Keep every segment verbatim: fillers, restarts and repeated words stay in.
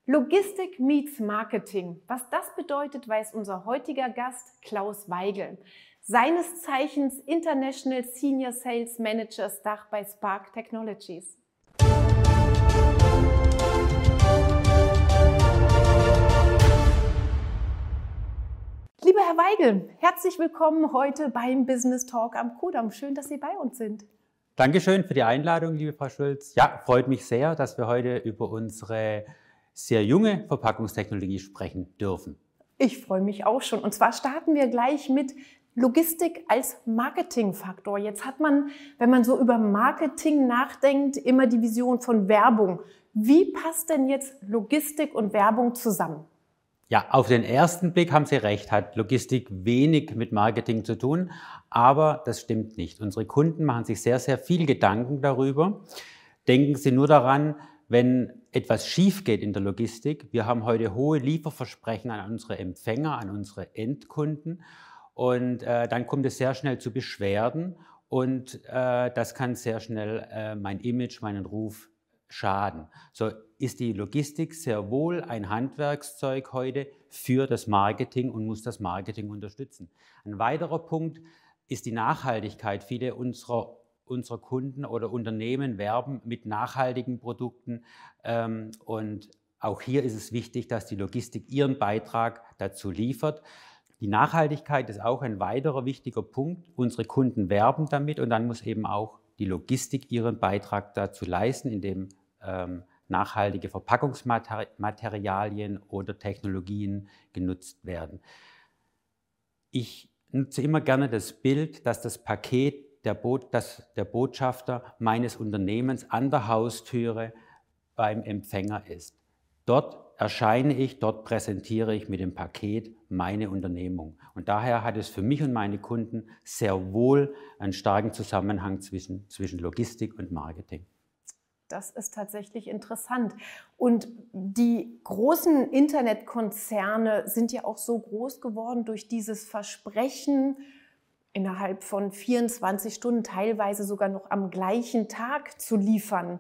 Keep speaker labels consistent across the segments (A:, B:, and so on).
A: Logistik meets Marketing. Was das bedeutet, weiß unser heutiger Gast Klaus Weigel. Seines Zeichens International Senior Sales Manager Dach bei Spark Technologies. Lieber Herr Weigel, herzlich willkommen heute beim Business Talk am Kudamm. Schön, dass Sie bei uns sind.
B: Dankeschön für die Einladung, liebe Frau Schulz. Ja, freut mich sehr, dass wir heute über unsere sehr junge Verpackungstechnologie sprechen dürfen.
A: Ich freue mich auch schon. Und zwar starten wir gleich mit Logistik als Marketingfaktor. Jetzt hat man, wenn man so über Marketing nachdenkt, immer die Vision von Werbung. Wie passt denn jetzt Logistik und Werbung zusammen?
B: Ja, auf den ersten Blick haben Sie recht, hat Logistik wenig mit Marketing zu tun, aber das stimmt nicht. Unsere Kunden machen sich sehr, sehr viel Gedanken darüber. Denken Sie nur daran, wenn etwas schief geht in der Logistik. Wir haben heute hohe Lieferversprechen an unsere Empfänger, an unsere Endkunden und äh, dann kommt es sehr schnell zu Beschwerden und äh, das kann sehr schnell äh, mein Image, meinen Ruf schaden. So ist die Logistik sehr wohl ein Handwerkszeug heute für das Marketing und muss das Marketing unterstützen. Ein weiterer Punkt ist die Nachhaltigkeit. Viele unserer, unserer Kunden oder Unternehmen werben mit nachhaltigen Produkten ähm, und auch hier ist es wichtig, dass die Logistik ihren Beitrag dazu liefert. Die Nachhaltigkeit ist auch ein weiterer wichtiger Punkt. Unsere Kunden werben damit und dann muss eben auch die Logistik ihren Beitrag dazu leisten, indem ähm, nachhaltige Verpackungsmaterialien oder Technologien genutzt werden. Ich nutze immer gerne das Bild, dass das Paket der, Bo dass der Botschafter meines Unternehmens an der Haustüre beim Empfänger ist. Dort erscheine ich, dort präsentiere ich mit dem Paket meine Unternehmung. Und daher hat es für mich und meine Kunden sehr wohl einen starken Zusammenhang zwischen, zwischen Logistik und Marketing.
A: Das ist tatsächlich interessant. Und die großen Internetkonzerne sind ja auch so groß geworden durch dieses Versprechen, innerhalb von vierundzwanzig Stunden, teilweise sogar noch am gleichen Tag zu liefern.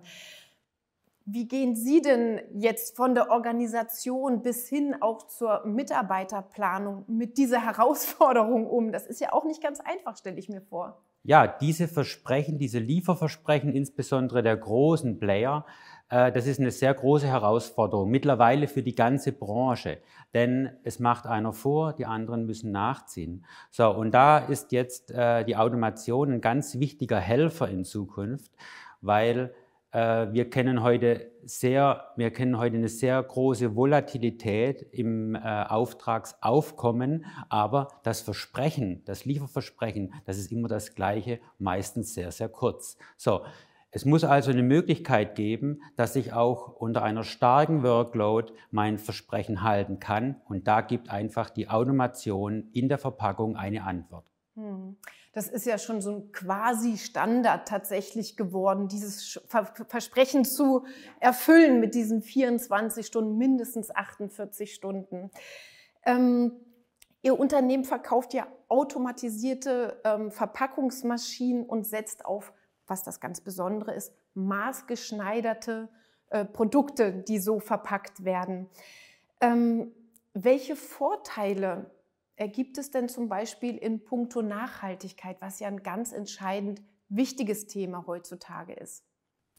A: Wie gehen Sie denn jetzt von der Organisation bis hin auch zur Mitarbeiterplanung mit dieser Herausforderung um? Das ist ja auch nicht ganz einfach, stelle ich mir vor.
B: Ja, diese Versprechen, diese Lieferversprechen, insbesondere der großen Player, äh, das ist eine sehr große Herausforderung, mittlerweile für die ganze Branche. Denn es macht einer vor, die anderen müssen nachziehen. So, und da ist jetzt äh, die Automation ein ganz wichtiger Helfer in Zukunft, weil Wir kennen heute sehr, wir kennen heute eine sehr große Volatilität im äh, Auftragsaufkommen, aber das Versprechen, das Lieferversprechen, das ist immer das gleiche, meistens sehr, sehr kurz. So, es muss also eine Möglichkeit geben, dass ich auch unter einer starken Workload mein Versprechen halten kann und da gibt einfach die Automation in der Verpackung eine Antwort.
A: Das ist ja schon so ein quasi Standard tatsächlich geworden, dieses Versprechen zu erfüllen mit diesen vierundzwanzig Stunden, mindestens achtundvierzig Stunden. Ähm, Ihr Unternehmen verkauft ja automatisierte ähm, Verpackungsmaschinen und setzt auf, was das ganz Besondere ist, maßgeschneiderte äh, Produkte, die so verpackt werden. Ähm, welche Vorteile ergibt es denn zum Beispiel in puncto Nachhaltigkeit, was ja ein ganz entscheidend wichtiges Thema heutzutage ist?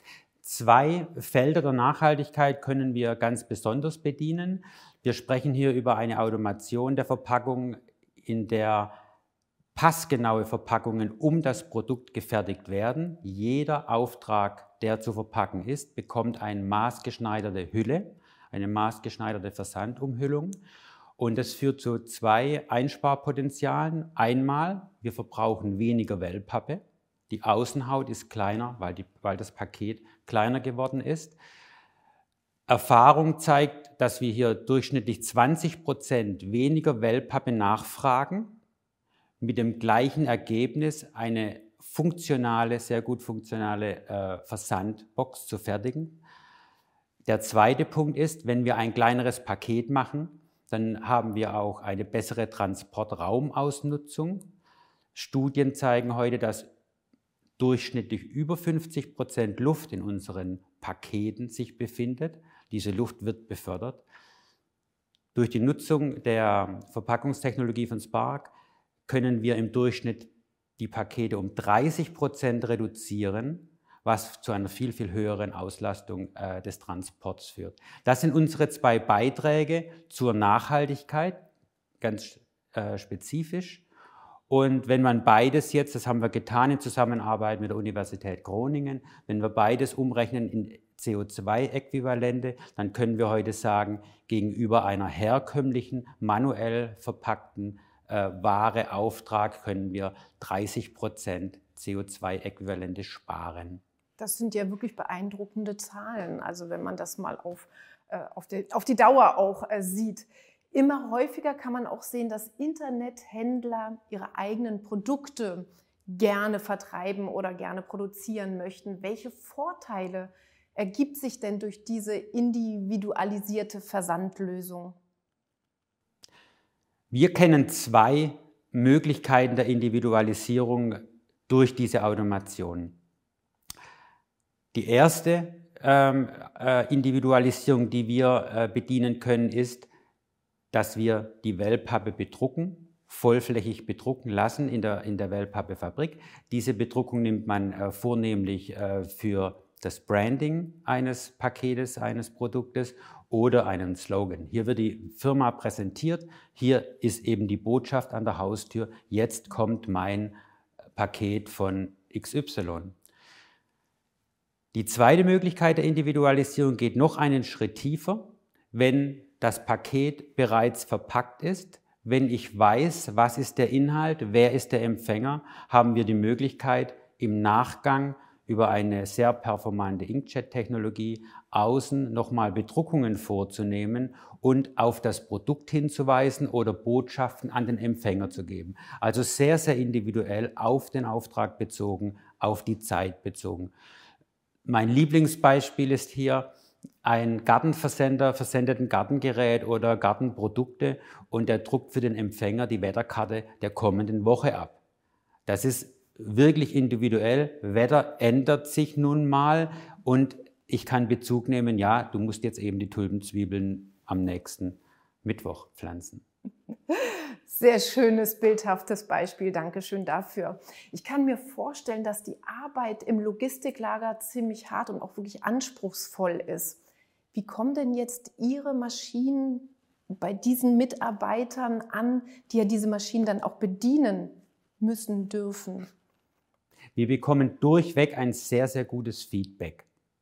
B: Zwei Felder der Nachhaltigkeit können wir ganz besonders bedienen. Wir sprechen hier über eine Automation der Verpackung, in der passgenaue Verpackungen um das Produkt gefertigt werden. Jeder Auftrag, der zu verpacken ist, bekommt eine maßgeschneiderte Hülle, eine maßgeschneiderte Versandumhüllung. Und das führt zu zwei Einsparpotenzialen. Einmal, wir verbrauchen weniger Wellpappe. Die Außenhaut ist kleiner, weil, die, weil das Paket kleiner geworden ist. Erfahrung zeigt, dass wir hier durchschnittlich zwanzig Prozent weniger Wellpappe nachfragen, mit dem gleichen Ergebnis eine funktionale, sehr gut funktionale äh, Versandbox zu fertigen. Der zweite Punkt ist, wenn wir ein kleineres Paket machen, dann haben wir auch eine bessere Transportraumausnutzung. Studien zeigen heute, dass durchschnittlich über fünfzig Prozent Luft in unseren Paketen sich befindet. Diese Luft wird befördert. Durch die Nutzung der Verpackungstechnologie von Spark können wir im Durchschnitt die Pakete um dreißig Prozent reduzieren, was zu einer viel, viel höheren Auslastung äh, des Transports führt. Das sind unsere zwei Beiträge zur Nachhaltigkeit, ganz äh, spezifisch. Und wenn man beides jetzt, das haben wir getan in Zusammenarbeit mit der Universität Groningen, wenn wir beides umrechnen in C O zwei Äquivalente, dann können wir heute sagen, gegenüber einer herkömmlichen, manuell verpackten äh, Ware, Auftrag, können wir dreißig Prozent C O zwei Äquivalente sparen.
A: Das sind ja wirklich beeindruckende Zahlen, also wenn man das mal auf, äh, auf, die, auf die Dauer auch äh, sieht. Immer häufiger kann man auch sehen, dass Internethändler ihre eigenen Produkte gerne vertreiben oder gerne produzieren möchten. Welche Vorteile ergibt sich denn durch diese individualisierte Versandlösung?
B: Wir kennen zwei Möglichkeiten der Individualisierung durch diese Automation. Die erste ähm, äh, Individualisierung, die wir äh, bedienen können, ist, dass wir die Wellpappe bedrucken, vollflächig bedrucken lassen in der, in der Wellpappe-Fabrik. Diese Bedruckung nimmt man äh, vornehmlich äh, für das Branding eines Paketes, eines Produktes oder einen Slogan. Hier wird die Firma präsentiert, hier ist eben die Botschaft an der Haustür, jetzt kommt mein Paket von X Y. Die zweite Möglichkeit der Individualisierung geht noch einen Schritt tiefer, wenn das Paket bereits verpackt ist. Wenn ich weiß, was ist der Inhalt, wer ist der Empfänger, haben wir die Möglichkeit, im Nachgang über eine sehr performante Inkjet-Technologie außen nochmal Bedruckungen vorzunehmen und auf das Produkt hinzuweisen oder Botschaften an den Empfänger zu geben. Also sehr, sehr individuell auf den Auftrag bezogen, auf die Zeit bezogen. Mein Lieblingsbeispiel ist hier ein Gartenversender, versendet ein Gartengerät oder Gartenprodukte und der druckt für den Empfänger die Wetterkarte der kommenden Woche ab. Das ist wirklich individuell. Wetter ändert sich nun mal und ich kann Bezug nehmen, ja, du musst jetzt eben die Tulpenzwiebeln am nächsten Mittwoch pflanzen.
A: Sehr schönes, bildhaftes Beispiel. Dankeschön dafür. Ich kann mir vorstellen, dass die Arbeit im Logistiklager ziemlich hart und auch wirklich anspruchsvoll ist. Wie kommen denn jetzt Ihre Maschinen bei diesen Mitarbeitern an, die ja diese Maschinen dann auch bedienen müssen, dürfen?
B: Wir bekommen durchweg ein sehr, sehr gutes Feedback,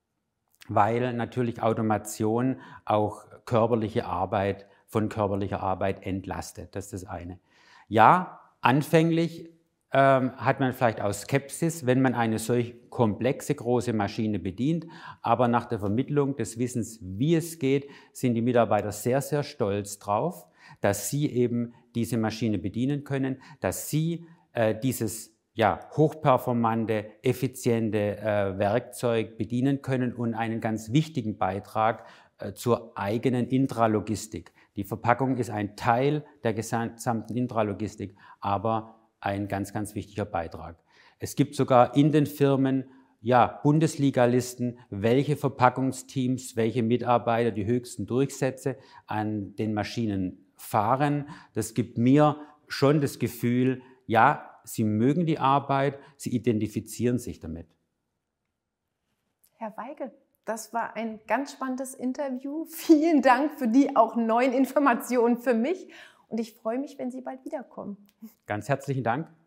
B: weil natürlich Automation auch körperliche Arbeit von körperlicher Arbeit entlastet. Das ist das eine. Ja, anfänglich ähm, hat man vielleicht auch Skepsis, wenn man eine solch komplexe, große Maschine bedient, aber nach der Vermittlung des Wissens, wie es geht, sind die Mitarbeiter sehr, sehr stolz drauf, dass sie eben diese Maschine bedienen können, dass sie äh, dieses ja, hochperformante, effiziente äh, Werkzeug bedienen können und einen ganz wichtigen Beitrag äh, zur eigenen Intralogistik. Die Verpackung ist ein Teil der gesamten Intralogistik, aber ein ganz, ganz wichtiger Beitrag. Es gibt sogar in den Firmen ja, Bundesligalisten, welche Verpackungsteams, welche Mitarbeiter die höchsten Durchsätze an den Maschinen fahren. Das gibt mir schon das Gefühl, ja, sie mögen die Arbeit, sie identifizieren sich damit.
A: Herr Weigel, das war ein ganz spannendes Interview. Vielen Dank für die auch neuen Informationen für mich und ich freue mich, wenn Sie bald wiederkommen.
B: Ganz herzlichen Dank.